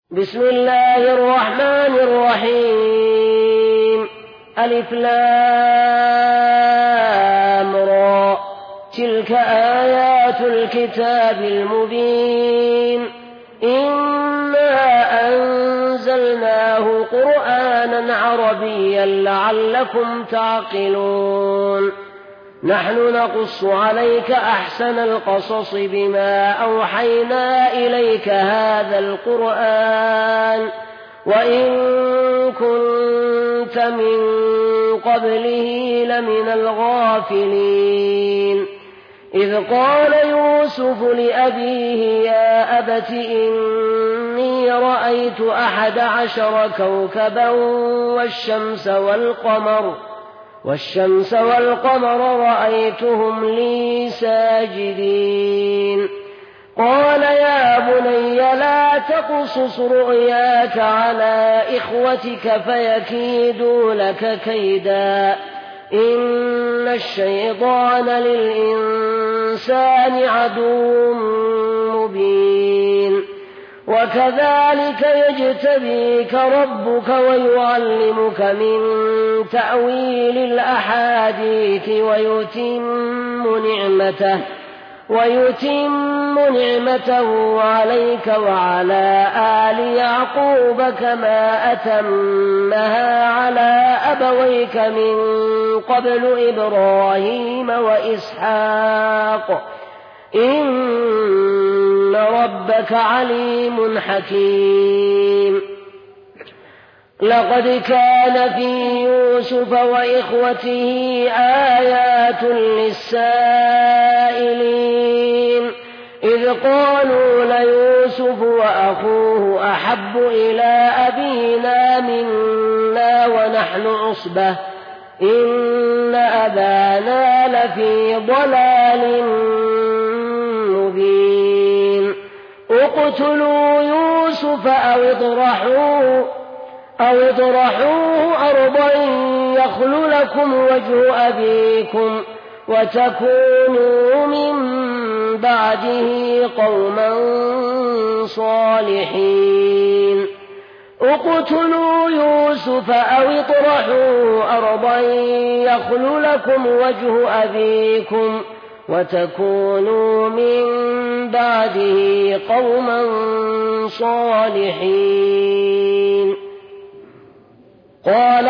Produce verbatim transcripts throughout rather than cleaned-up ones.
بسم الله الرحمن الرحيم. ألف لام را، تلك آيات الكتاب المبين. إنا أنزلناه قرآنا عربيا لعلكم تعقلون. نحن نقص عليك أحسن القصص بما أوحينا إليك هذا القرآن وإن كنت من قبله لمن الغافلين. إذ قال يوسف لأبيه يا أبت إني رأيت أحد عشر كوكبا والشمس والقمر والشمس والقمر رأيتهم لي ساجدين. قال يا بني لا تقصص رؤياك على إخوتك فيكيدوا لك كيدا إن الشيطان للإنسان عدو مبين. وكذلك يجتبيك ربك ويعلمك من تأويل الأحاديث ويتم نعمته ويتم نعمته عليك وعلى آل يعقوب كما أتمها على أبويك من قبل إبراهيم وإسحاق إن ربك عليم حكيم. لقد كان في يوسف وإخوته آيات للسائلين إذ قالوا ليوسف وأخوه أحب إلى أبينا منا ونحن عصبة إن أبانا لفي ضلال مبين. اقتلوا يوسف أو اطرحوه أو اطرحوه أرضا يخل لكم وجه أبيكم وتكونوا من بعده قوما صالحين. اقتلوا يوسف أو اطرحوه أرضا يخل لكم وجه أبيكم وتكونوا من بعده قوما صالحين. قال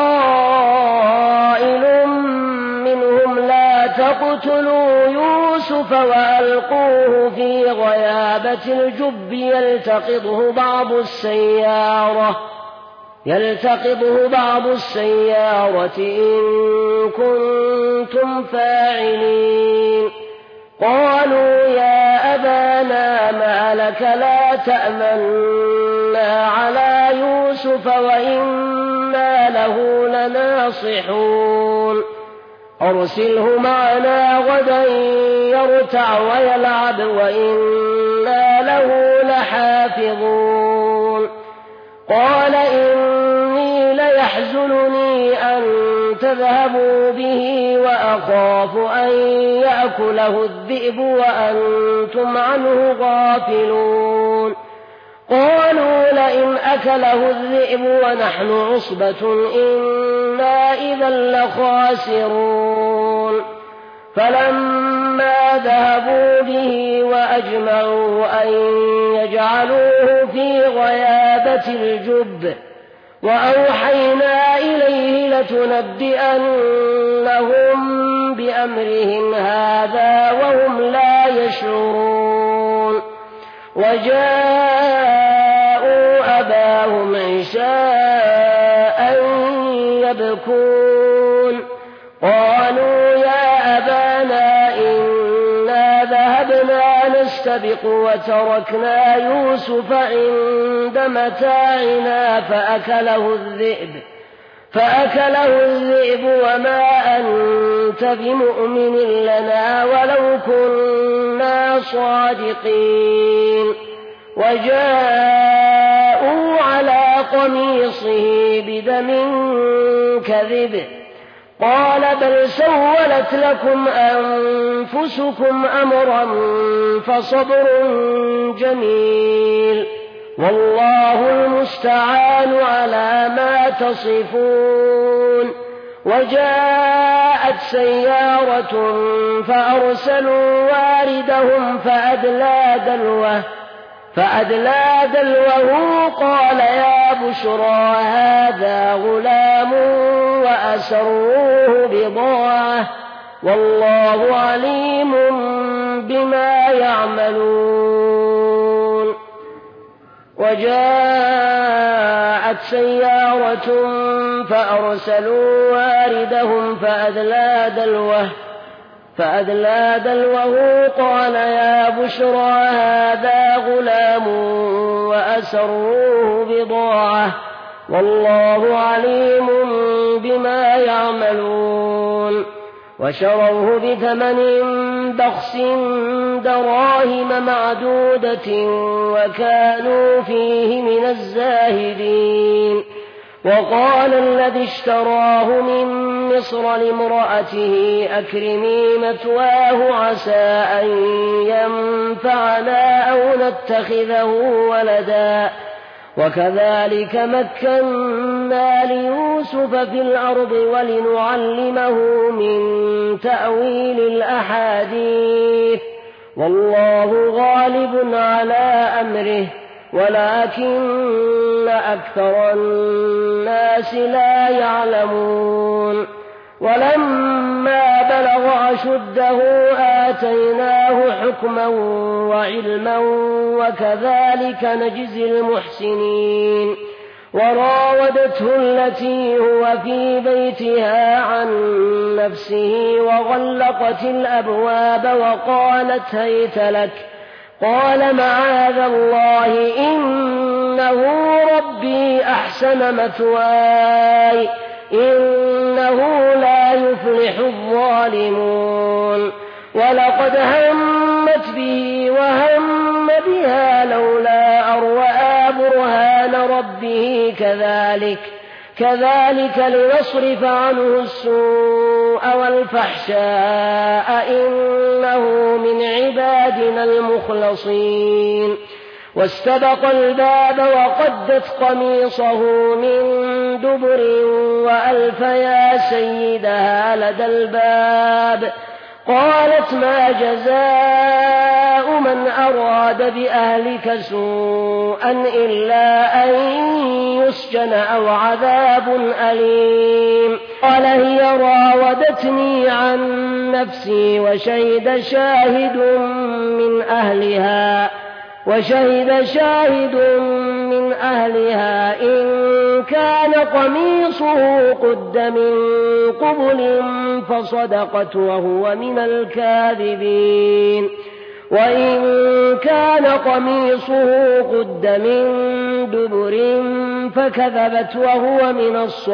قائل منهم لا تقتلوا يوسف وألقوه في غيابة الجب يلتقطه بعض السيارة يلتقطه بعض السيارة إن كنتم فاعلين. قالوا يا أبانا ما لك لا تأمنا على يوسف وإنا له لناصحون. أرسله معنا غدا يرتع ويلعب وإنا له لحافظون. قال إني ليحزنني أن تذهبوا به وأخاف أن يأكله الذئب وأنتم عنه غافلون. قالوا لئن أكله الذئب ونحن عصبة إنا إذا لخاسرون. فلما ذهبوا به وأجمعوا أن يجعلوه في غيابة الجب وأوحينا إليه لتنبئنهم بأمرهم هذا وهم لا يشعرون. وجاءوا أباهم عشاء يبكون. قالوا يا أبانا إنا ذهبنا نستبق وتركنا يوسف عند متاعنا فأكله الذئب فأكله الذئب وما أنت بمؤمن لنا ولو كنا صادقين. وجاءوا على قميصه بدم كذب. قال بل سولت لكم أنفسكم أمرا فصبر جميل والله المستعان على ما تصفون. وجاءت سيارة فأرسلوا واردهم فأدلى دلوه فأدلى دلوه قال يا بشرى هذا غلام وأسروه بضاعة والله عليم بما يعملون. وجاءت سيارة فأرسلوا واردهم فأدلى دلوه فأدلى دلوه قال يا بشرى هذا غلام وأسروه بضاعة والله عليم بما يعملون. وشروه بثمن بخس دراهم معدودة وكانوا فيه من الزاهدين. وقال الذي اشتراه من مصر لامرأته أكرمي مثواه عسى أن ينفعنا أو نتخذه ولدا وكذلك مكنا ليوسف في الأرض ولنعلمه من تأويل الأحاديث والله غالب على أمره ولكن أكثر الناس لا يعلمون. ولما بلغ أشده آتيناه حكما وعلما وكذلك نجزي المحسنين. وراودته التي هو في بيتها عن نفسه وغلقت الأبواب وقالت هيت لك قال معاذ الله إنه ربي أحسن مثواي إنه لا يفلح الظالمون. ولقد همت به وهم بها لولا أن رأى برهان ربه كذلك كذلك لنصرف عنه السوء والفحشاء إنه من عبادنا المخلصين. واستبق الباب وقدت قميصه من دبر وألف يا سيدها لدى الباب قالت ما جزاء من أراد بأهلك سوءا إلا أن يسجن أو عذاب أليم. قال هي راودتني عن نفسي وشهد شاهد من أهلها وشهد شاهد من أهلها إن كان قميصه قد من قبل فصدقت وهو من الكاذبين وإن كان قميصه قد من دبر فكذبت وهو من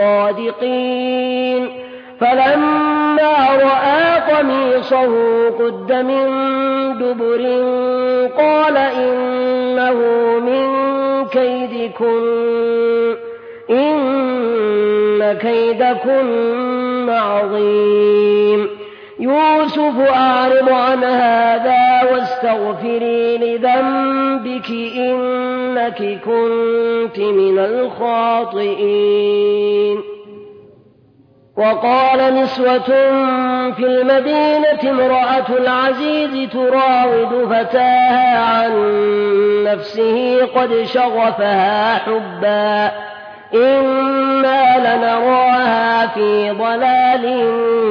الصادقين. فلما رأى قميصه قد من دبر قال إنه من كيدكن إن كيدكن عظيم. يوسف أعرض عن هذا واستغفري لذنبك إنك كنت من الخاطئين. وقال نسوة في المدينة امرأة العزيز تراود فتاها عن نفسه قد شغفها حبا إنا لنراها في ضلال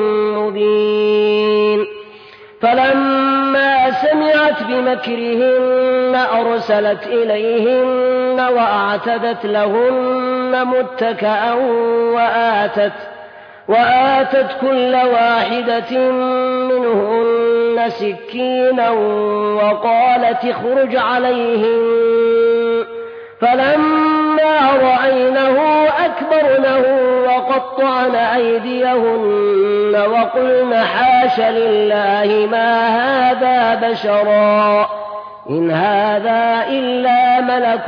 مبين. فلما سمعت بمكرهن أرسلت إليهن وأعتدت لهن متكأ وآتت وآتت كل واحدة منهن سكينا وقالت اخرج عليهن. فلما رأينه أكبرنه وقطعن أيديهن وقلن حاش لله ما هذا بشرا إن هذا إلا ملك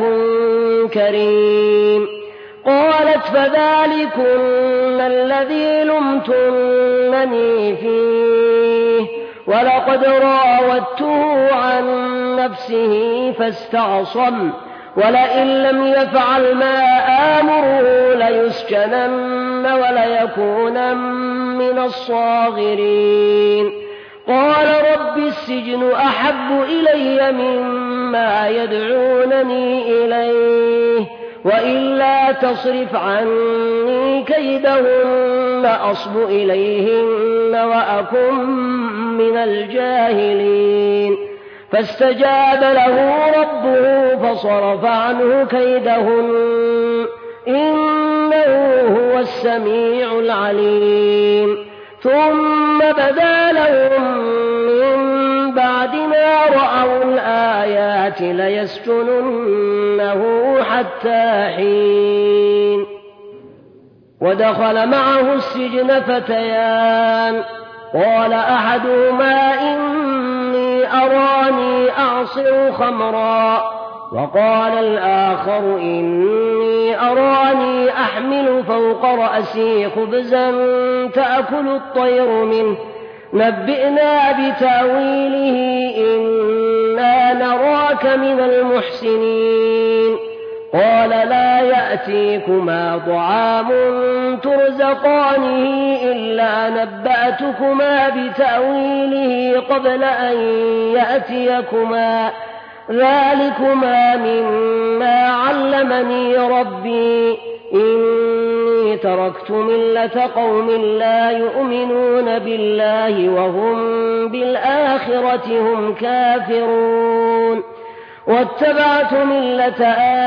كريم. قالت فذلكن الذي لمتنني فيه ولقد راودته عن نفسه فاستعصم ولئن لم يفعل ما آمره ليسجنن وليكونن من الصاغرين. قال رب السجن أحب إلي مما يدعونني إليه وإلا تصرف عني كيدهن أصب إليهن وأكن من الجاهلين. فاستجاب له ربه فصرف عنه كيدهن إنه هو السميع العليم. ثم بدا لهم من بعد ما رأوا الآيات ليسجننه حتى حين. ودخل معه السجن فتيان قال أحدهما إني أراني أعصر خمرا وقال الآخر إني أراني أحمل فوق رأسي خبزا تأكل الطير منه نبئنا بتأويله إنا نراك من المحسنين. قال لا يأتيكما طعام ترزقانه إلا نبأتكما بتأويله قبل أن يأتيكما ذلكما مما علمني ربي إني تركت ملة قوم لا يؤمنون بالله وهم بالآخرة هم كافرون واتبعت ملة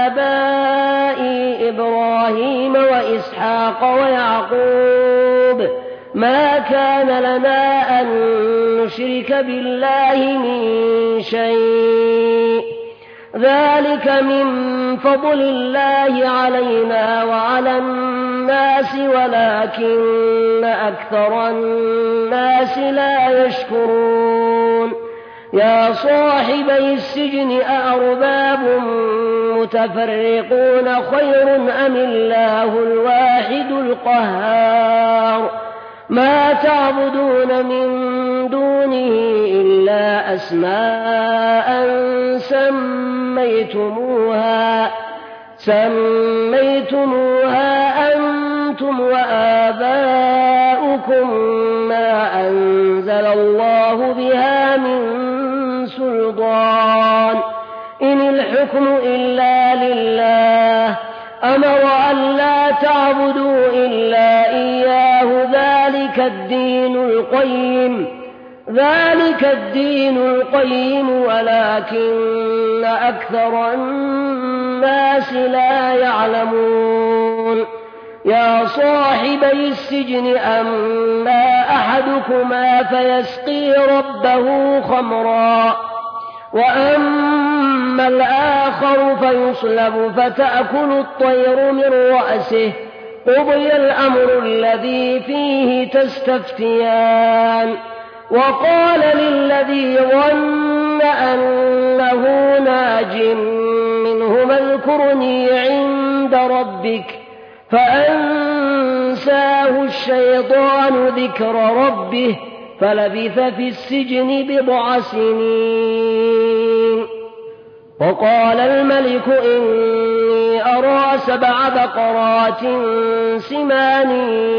آبائي إبراهيم وإسحاق ويعقوب ما كان لنا أن نشرك بالله من شيء ذلك من فضل الله علينا وعلى الناس ولكن أكثر الناس لا يشكرون. يا صاحبي السجن أأرباب متفرقون خير أم الله الواحد القهار ما تعبدون من دونه إلا أسماء سميتموها سميتموها أنتم وآباؤكم ما أنزل الله بها من سلطان إن الحكم إلا لله أمر أن لا تعبدوا إلا إياه ذلك الدين القيم ذلك الدين القيم ولكن أكثر الناس لا يعلمون. يا صاحبي السجن أما أحدكما فيسقي ربه خمرا وأما الآخر فيصلب فتأكل الطير من رأسه قضي الأمر الذي فيه تستفتيان. وقال للذي ظن أنه ناج منهما اذكرني عند ربك فأنساه الشيطان ذكر ربه فلبث في السجن بضع سنين. وقال الملك إني أرى سبع بقرات سمان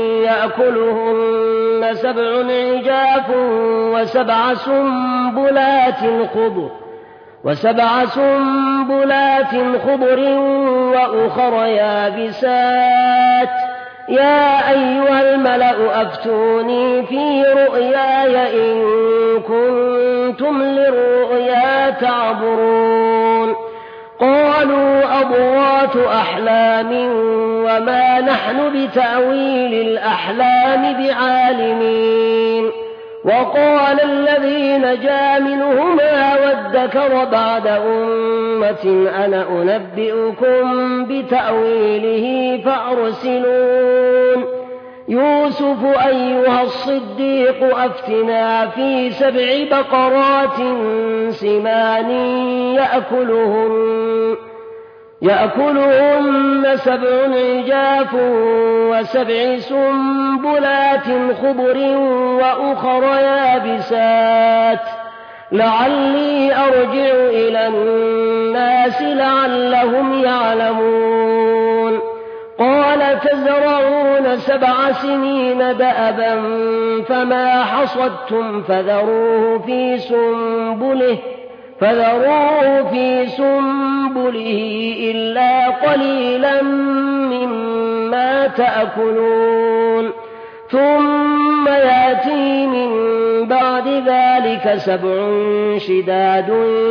يأكلهن سبع عجاف وسبع سنبلات خضر وسبع سنبلات خضر وأخر يابسات يا أيها الملأ أفتوني في رؤياي إن كنتم للرؤيا تعبرون. قالوا أضغاث أحلام وما نحن بتأويل الأحلام بعالمين. وقال الذي نجا منهما وادكر بعد أمة أنا أنبئكم بتأويله فأرسلون. يوسف أيها الصديق أفتنا في سبع بقرات سمان يأكلهن يأكلهن سبع عجاف وسبع سنبلات خضر وأخر يابسات لعلي أرجع إلى الناس لعلهم يعلمون قال تزرعون سبع سنين دأبا فما حصدتم فذروه في سنبله فذروه في سنبله إلا قليلا مما تأكلون ثم يأتي من بعد ذلك سبع شداد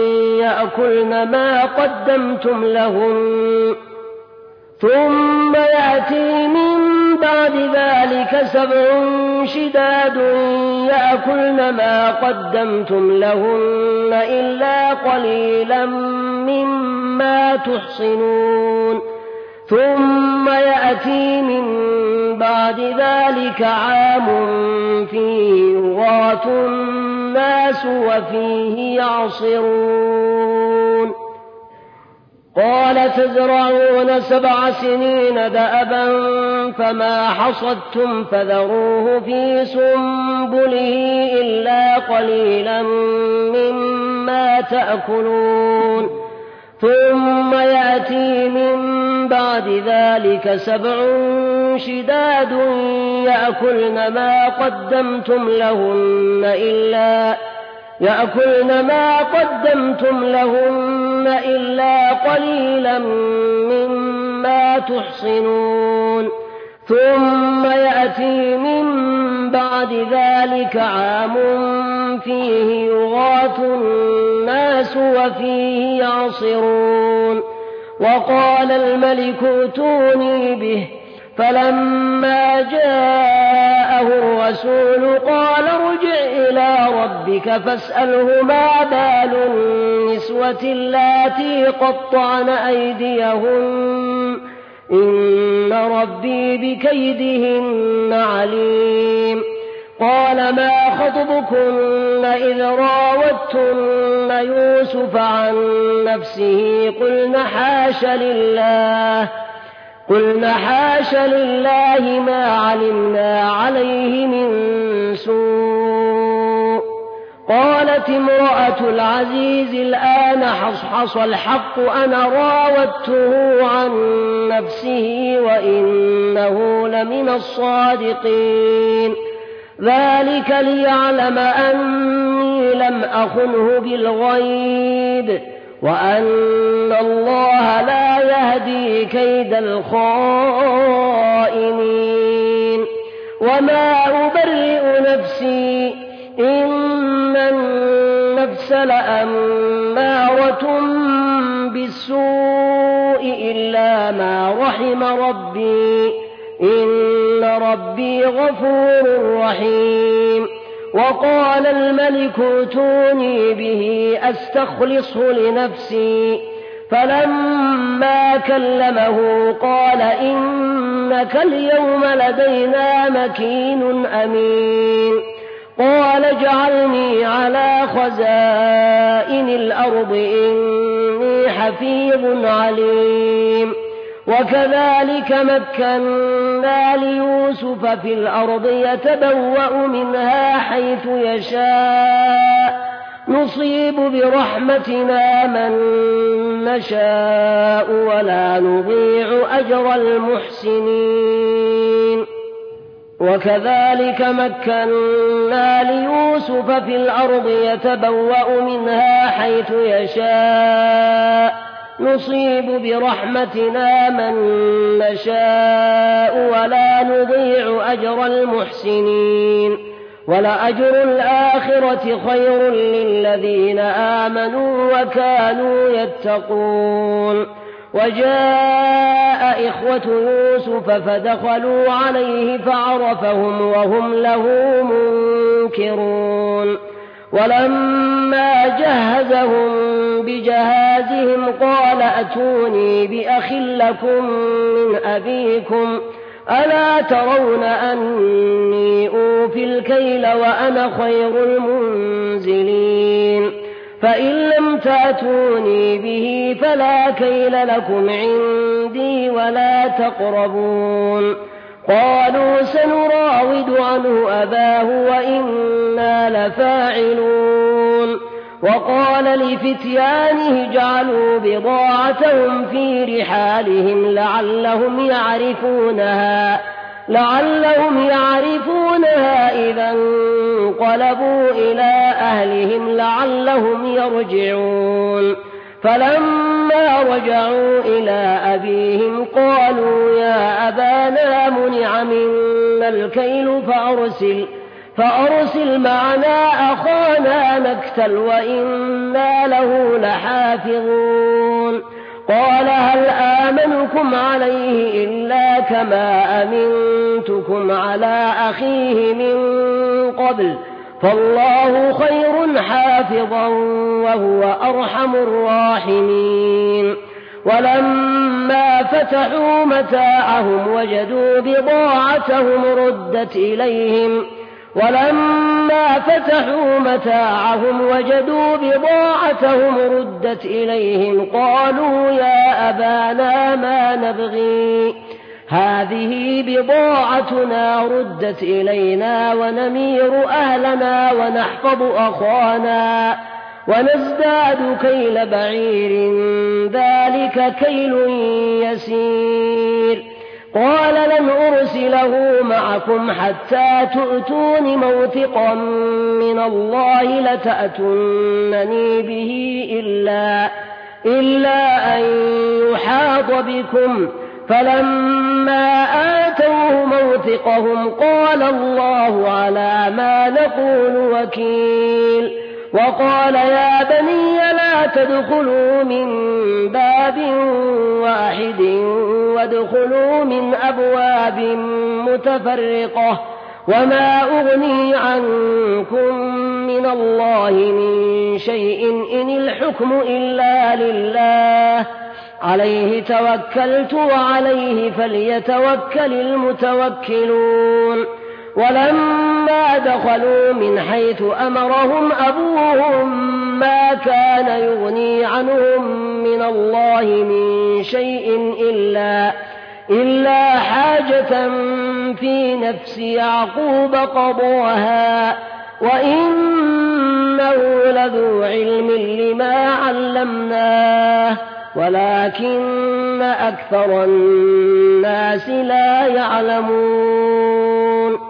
يأكلن ما قدمتم لهن ثم يأتي من بعد ذلك سبع شداد يأكلن ما قدمتم لهن إلا قليلا مما تحصنون ثم يأتي من بعد ذلك عام فيه يغاث الناس وفيه يعصرون قال تزرعون سبع سنين دأبا فما حصدتم فذروه في سنبله إلا قليلا مما تأكلون ثم يأتي من بعد ذلك سبع شداد يأكلن ما قدمتم لهن إلا يأكلن ما قدمتم لهن إلا قليلا مما تحصنون ثم يأتي من بعد ذلك عام فيه يغاث الناس وفيه يعصرون وقال الملك ائتوني به فلما جاءه الرسول قال ارجع إلى ربك فاسأله ما بال النسوة اللاتي قطعن أيديهن إن ربي بكيدهن عليم قال ما خطبكن إذ راوتن يوسف عن نفسه قلن حاش لله قلنا حاش لله ما علمنا عليه من سوء قالت امرأة العزيز الآن حصحص الحق أنا راودته عن نفسه وإنه لمن الصادقين ذلك ليعلم أني لم أخنه بالغيب وأن الله لا يهدي كيد الخائنين وما أبرئ نفسي إن النفس لأمارة بالسوء إلا ما رحم ربي إن ربي غفور رحيم وقال الملك ائتوني به أستخلصه لنفسي فلما كلمه قال إنك اليوم لدينا مكين أمين قال اجعلني على خزائن الأرض إني حفيظ عليم وكذلك مكنا ليوسف في الأرض يتبوأ منها حيث يشاء نصيب برحمتنا من نشاء ولا نضيع أجر المحسنين وكذلك مكنا ليوسف في الأرض يتبوأ منها حيث يشاء نصيب برحمتنا من نشاء ولا نضيع أجر المحسنين ولأجر الآخرة خير للذين آمنوا وكانوا يتقون وجاء إخوة يوسف فدخلوا عليه فعرفهم وهم له منكرون ولما جهزهم بجهازهم قال أتوني بأخ لكم من أبيكم ألا ترون أني أوفي الكيل وأنا خير المنزلين فإن لم تأتوني به فلا كيل لكم عندي ولا تقربون قالوا سنراود عنه أباه وإنا لفاعلون وقال لفتيانه اجعلوا بضاعتهم في رحالهم لعلهم يعرفونها لعلهم يعرفونها إذا انقلبوا إلى أهلهم لعلهم يرجعون فلما رجعوا إلى أبيهم قالوا يا أبانا منع منا الكيل فأرسل فأرسل معنا أخانا نكتل وإنا له لحافظون قال هل آمنكم عليه إلا كما أمنتكم على أخيه من قبل فالله خير حافظا وهو أرحم الراحمين ولما فتحوا متاعهم وجدوا بضاعتهم ردت إليهم ولما فتحوا متاعهم وجدوا بضاعتهم ردت إليهم قالوا يا أبانا ما نبغي هذه بضاعتنا ردت إلينا ونمير أهلنا ونحفظ أخانا ونزداد كيل بعير ذلك كيل يسير قال لن أرسله معكم حتى تؤتون موثقا من الله لتأتونني به إلا, إلا أن يحاط بكم فلما آتوه موثقهم قال الله على ما نقول وكيل وقال يا بني لا تدخلوا من باب واحد وادخلوا من أبواب متفرقة وما أغني عنكم من الله من شيء إن الحكم إلا لله عليه توكلت وعليه فليتوكل المتوكلون ولما دخلوا من حيث أمرهم أبوهم ما كان يغني عنهم من الله من شيء إلا, إلا حاجة في نفس يعقوب قضاها وإنه لذو علم لما علمناه ولكن أكثر الناس لا يعلمون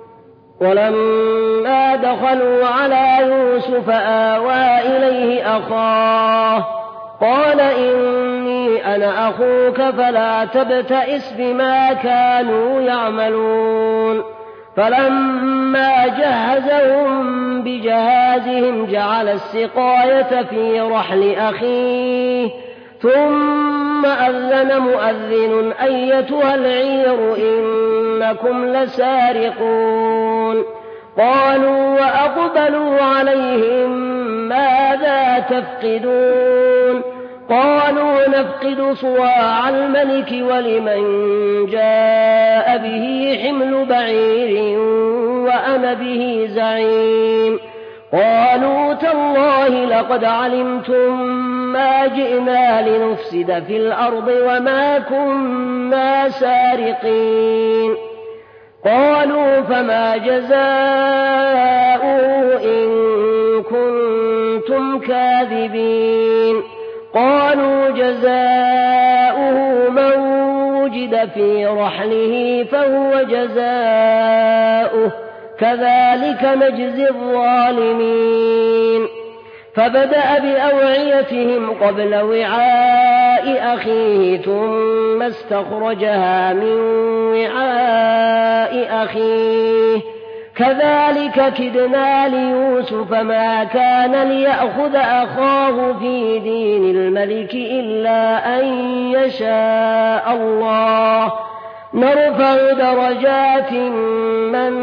ولما دخلوا على يوسف آوى إليه أخاه قال إني أنا أخوك فلا تبتئس بما كانوا يعملون فلما جهزهم بجهازهم جعل السقاية في رحل أخيه ثم أذن مؤذن أيتها العير إنكم لسارقون قالوا وأقبلوا عليهم ماذا تفقدون قالوا نفقد صواع الملك ولمن جاء به حمل بعير وأنا به زعيم قالوا تالله لقد علمتم ما جئنا لنفسد في الأرض وما كنا سارقين قالوا فما جزاؤه إن كنتم كاذبين قالوا جزاؤه من وجد في رحله فهو جزاؤه كذلك نجزي الظالمين فبدأ بأوعيتهم قبل وعاء أخيه ثم استخرجها من وعاء أخيه كذلك كدنا ليوسف ما كان ليأخذ أخاه في دين الملك إلا أن يشاء الله نرفع درجات من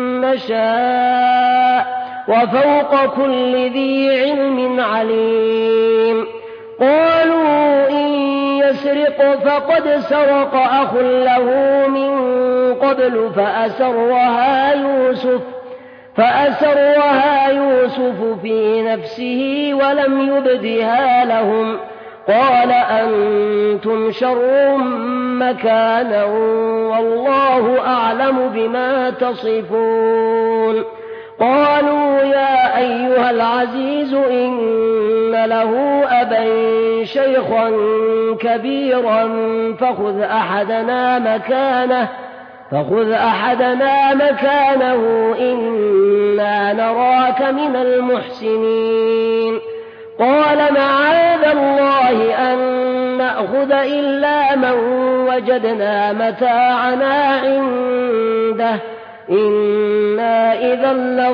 نشاء وفوق كل ذي علم عليم قالوا إن يسرق فقد سرق أخ له من قبل فأسرها يوسف فأسرها يوسف في نفسه ولم يبدها لهم قال أنتم شر مكانا والله أعلم بما تصفون قالوا يا أيها العزيز إن له أبا شيخا كبيرا فخذ أحدنا مكانه فخذ أحدنا مكانه إنا نراك من المحسنين قال معاذ الله أن نأخذ إلا من وجدنا متاعنا عنده إنا إذا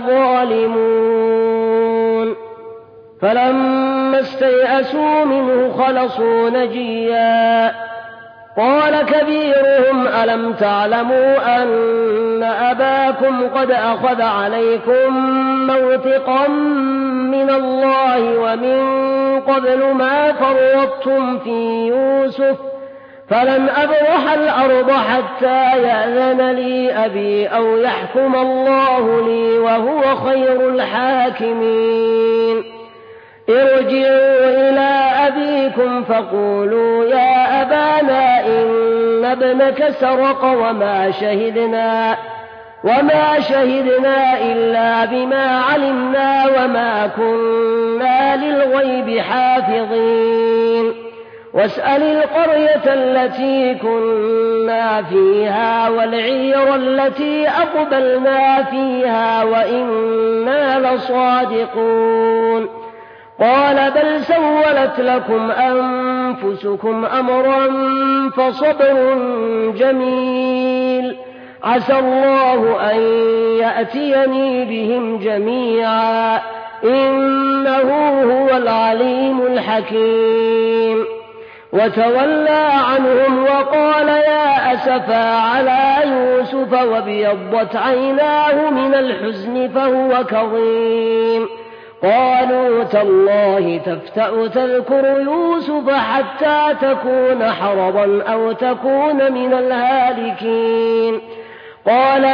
لظالمون فلما استيئسوا منه خلصوا نجيا قال كبيرهم ألم تعلموا أن أباكم قد أخذ عليكم موثقا من الله ومن قبل ما فرطتم في يوسف فلن أبرح الأرض حتى يأذن لي أبي أو يحكم الله لي وهو خير الحاكمين ارجعوا إلى أبيكم فقولوا يا أبانا إن ابنك سرق وما شهدنا وما شهدنا إلا بما علمنا وما كنا للغيب حافظين واسأل القرية التي كنا فيها والعير التي أقبلنا فيها وإنا لصادقون قال بل سولت لكم أنفسكم أمرا فصبر جميل عسى الله أن يأتيني بهم جميعا إنه هو العليم الحكيم وتولى عنهم وقال يا أسفا على يوسف وابيضت عيناه من الحزن فهو كظيم قالوا تالله تفتأ تذكر يوسف حتى تكون حرضا أو تكون من الهالكين قال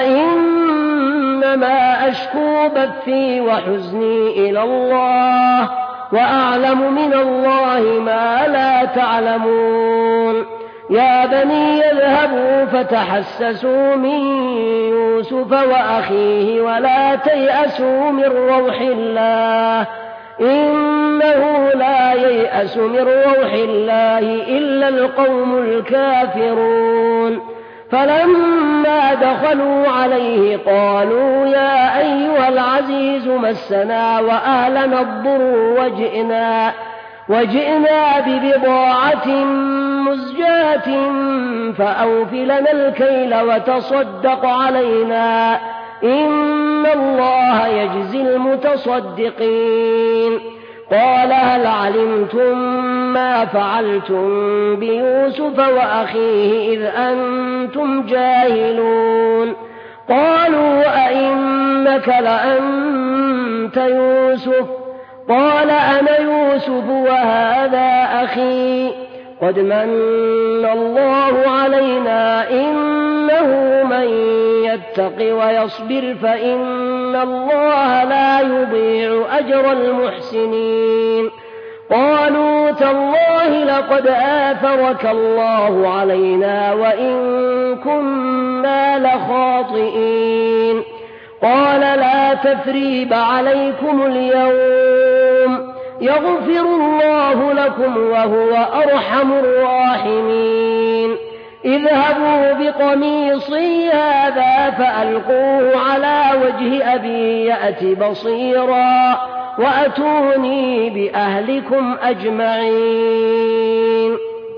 إنما أشكو بثي وحزني إلى الله وأعلم من الله ما لا تعلمون يا بني اذهبوا فتحسسوا من يوسف وأخيه ولا تيأسوا من روح الله إنه لا ييأس من روح الله إلا القوم الكافرون فلما دخلوا عليه قالوا يا أيها العزيز مسنا وأهلنا الضر وجئنا وجئنا ببضاعة مزجاة فأوف لنا الكيل وتصدق علينا إن الله يجزي المتصدقين قال هل علمتم ما فعلتم بيوسف وأخيه إذ أنتم جاهلون قالوا أئنك لأنت يوسف قال أنا يوسف وهذا أخي قد من الله علينا إنه من يتق ويصبر فإن الله لا يضيع أجر المحسنين قالوا تالله لقد آثرك الله علينا وإن كنا لخاطئين قال لا تثريب عليكم اليوم يغفر الله لكم وهو أرحم الراحمين اذهبوا بقميصي هذا فألقوه على وجه أبي يأت بصيرا وأتوني بأهلكم أجمعين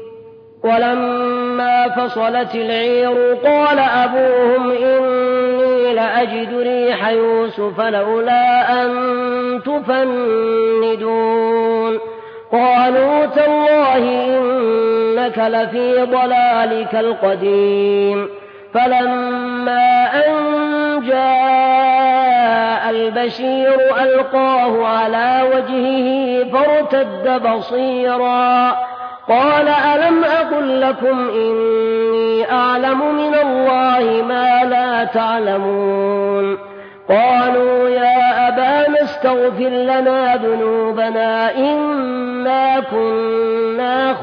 ولما فصلت العير قال أبوهم إني لأجد ريح يوسف لولا أن تفندون قالوا تالله إنك لفي ضلالك القديم فلما أن جاء البشير ألقاه على وجهه فارتد بصيرا قال ألم أقل لكم إني أعلم من الله ما لا تعلمون قالوا يا أبانا استغفر لنا ذنوبنا إنا كنا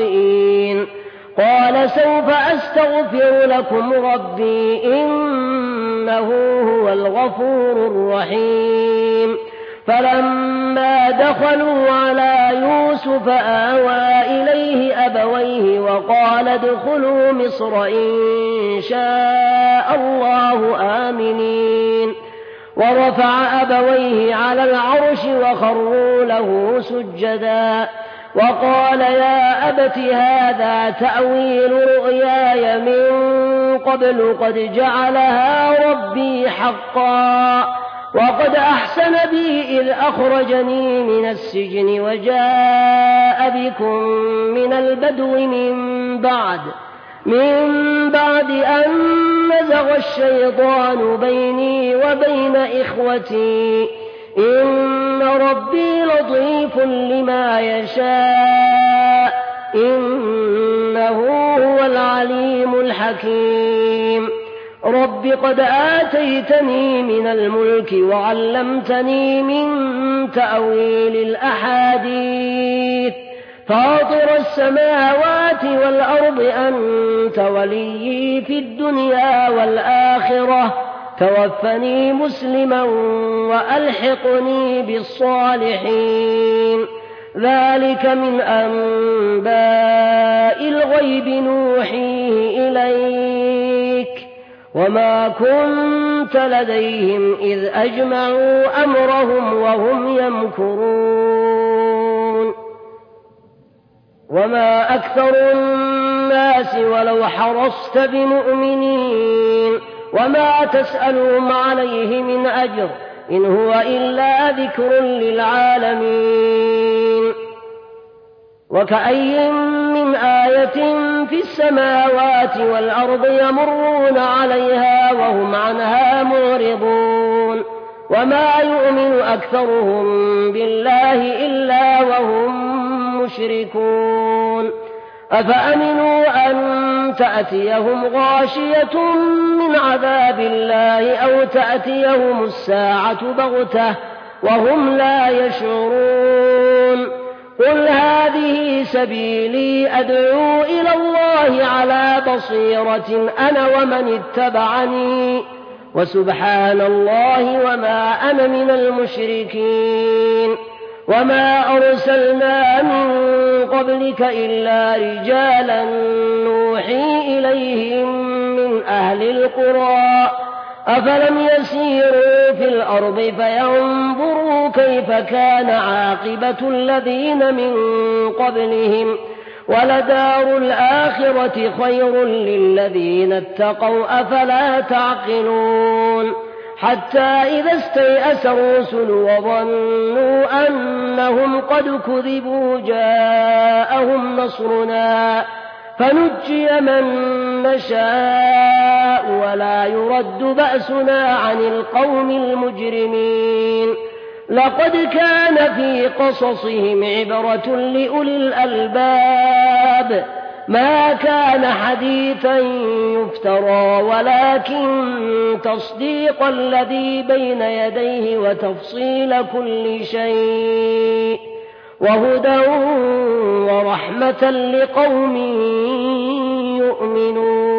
خاطئين قال سوف أستغفر لكم ربي إن إنه هو الغفور الرحيم فلما دخلوا على يوسف آوى إليه أبويه وقال ادخلوا مصر إن شاء الله آمنين ورفع أبويه على العرش وخروا له سجدا وقال يا أبت هذا تأويل رؤياي من قبل قد جعلها ربي حقا وقد أحسن بي إذ أخرجني من السجن وجاء بكم من البدو من بعد من بعد أن نزغ الشيطان بيني وبين إخوتي إن ربي لطيف لما يشاء إنه هو العليم الحكيم رب قد آتيتني من الملك وعلمتني من تأويل الأحاديث فاطر السماوات والأرض أنت وليي في الدنيا والآخرة توفني مسلما وألحقني بالصالحين ذلك من أنباء الغيب نوحيه إليك وما كنت لديهم إذ أجمعوا أمرهم وهم يمكرون وما أكثر الناس ولو حرصت بمؤمنين وما تسألهم عليه من أجر إن هو إلا ذكر للعالمين وكأي من آية في السماوات والأرض يمرون عليها وهم عنها معرضون وما يؤمن أكثرهم بالله إلا وهم مشركون أفأمنوا أن تأتيهم غاشية من عذاب الله أو تأتيهم الساعة بغتة وهم لا يشعرون قل هذه سبيلي أدعو إلى الله على بصيرة أنا ومن اتبعني وسبحان الله وما أنا من المشركين وما أرسلنا من قبلك إلا رجالا نوحي إليهم من أهل القرى أفلم يسيروا في الأرض فينظروا كيف كان عاقبة الذين من قبلهم ولدار الآخرة خير للذين اتقوا أفلا تعقلون حتى إذا استيأس الرسل وظنوا أنهم قد كذبوا جاءهم نصرنا فنجي من نشاء ولا يرد بأسنا عن القوم المجرمين لقد كان في قصصهم عبرة لأولي الألباب ما كان حديثا يفترى ولكن تصديق الذي بين يديه وتفصيل كل شيء وهدى ورحمة لقوم يؤمنون